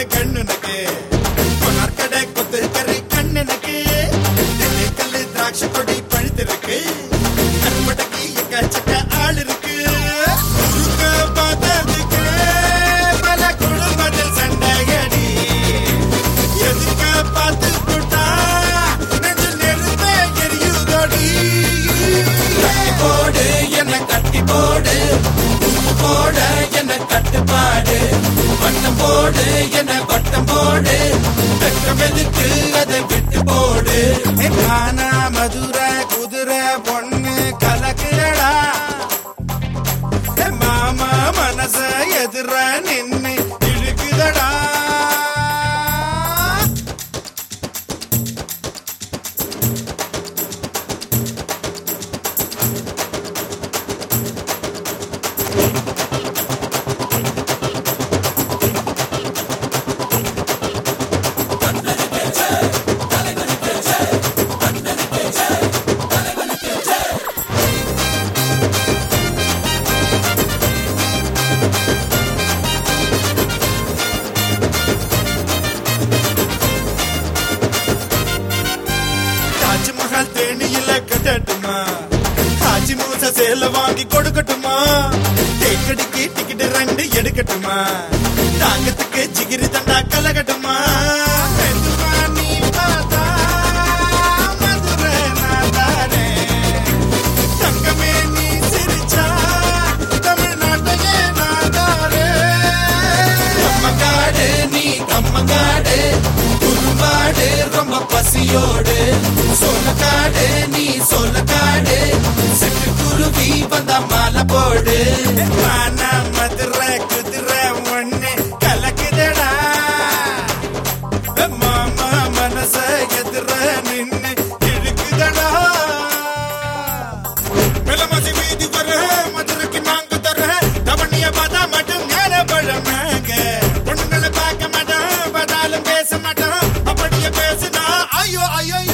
கண்ணுனக்கு கொண்டார்கடை கொத்து கறி கண்ணுனக்கு கல்லு திராட்சை கொடி பழுத்திருக்கு கண்படக்கி எக்கச்சக்க ஆள் இருக்கு பார்த்ததுக்கு பல குடும்பத்தில் சண்டையடி எதுக்க பார்த்து போட்டா நெஞ்சு நெருப்பே எரியுதோடி கட்டி போடு என்ன கட்டி போடு போட என்ன கட்டுப்பாடு வட்டம் போடு என்ன வட்டம் போடு வெட்கம் எதுக்கு அதை விட்டு போடு கானா மதுரை குதிரை பொண்ணு கலக்குறடா மாமா மனச எதிர நின்னு இழுக்குதடா தாஜ்மஹால் தேனியில கட்டட்டுமா காஜி மூச சேல வாங்கி கொடுக்கட்டுமா தேக்கடிக்கு டிக்கெட் 2 எடுக்கட்டுமா தாங்கத்துக்கு ஜிகிரி தண்டா கலகட்டுமா நீ பார்த்தா மதுரை நாட்டாரே தங்கமே நீ சிரிச்சா தமிழ்நாட்டையே நாட்டாரே கம்மங்காடு நீ கம்மங்காடு குறும்பாடு ரொம்ப பசியோடு சோளக்காடு நீ சோளக்காடு செட்டு குருவி வந்த மாலை போடு மானா மதுரை குதிரை ஒண்ணு கலக்குதடா மாமா மனச எதிர நின்னு இழுக்குதடா மெலமசி வீதி வர மதுரைக்கு நாங்க தர தவணிய பார்த்தா மட்டும் ஞான பழமாங்க பொண்ணுங்களை பார்க்க மாட்டோம் பார்த்தாலும் பேச மாட்டோம் அப்படியே பேசுனா ஐயோ ஐயோ